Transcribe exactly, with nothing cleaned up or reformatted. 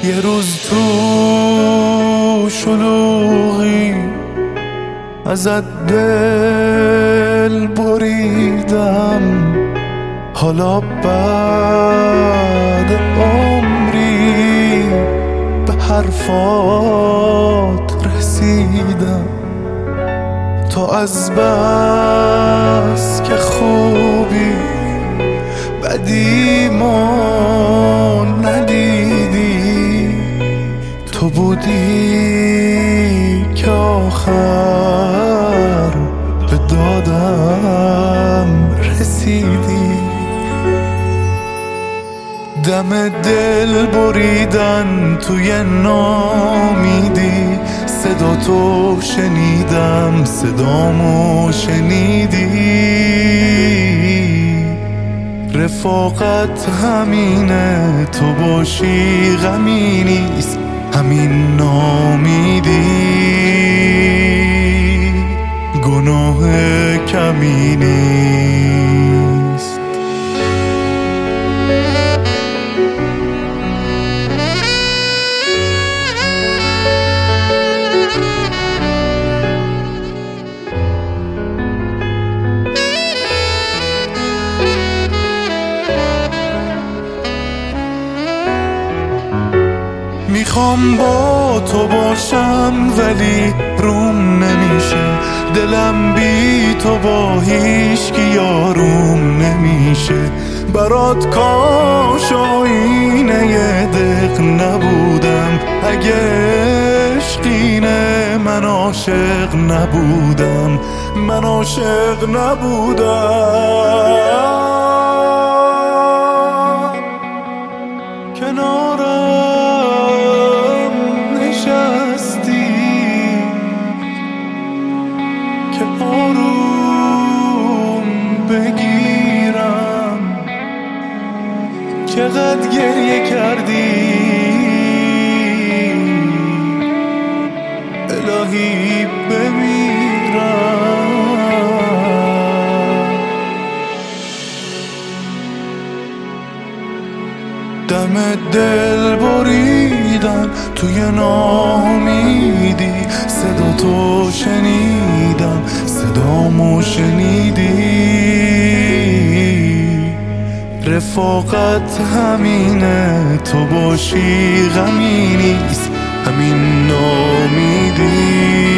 یه روز تو شلوغی ازت دل بریدم، حالا بعد عمری به حرفات رسیدم. تو از بس که خوبی بدی ما ندیدی، تو بودی که آخر به دادم رسیدی. دم دل بریدن توی نامیدی، صدا تو شنیدم صدامو شنیدی. رفاقت همینه، تو باشی غمی نیست، همین نامیدی گناه کمی نیست. میخوام با تو باشم ولی روم نمیشه، دلم بی تو با هیچکی یاروم نمیشه. برات کاش آینه ی دق نبودم، اگه عشقینه من عاشق نبودم، من عاشق نبودم. کنارم که آروم بگیرم، چقدر گریه کردی الهی بمیرم. دم دل بریدن توی نامیدی، صدا تو شنیدم صدامو شنیدی. رفاقت همینه، تو باشی غمی نیست، همین نامیدی.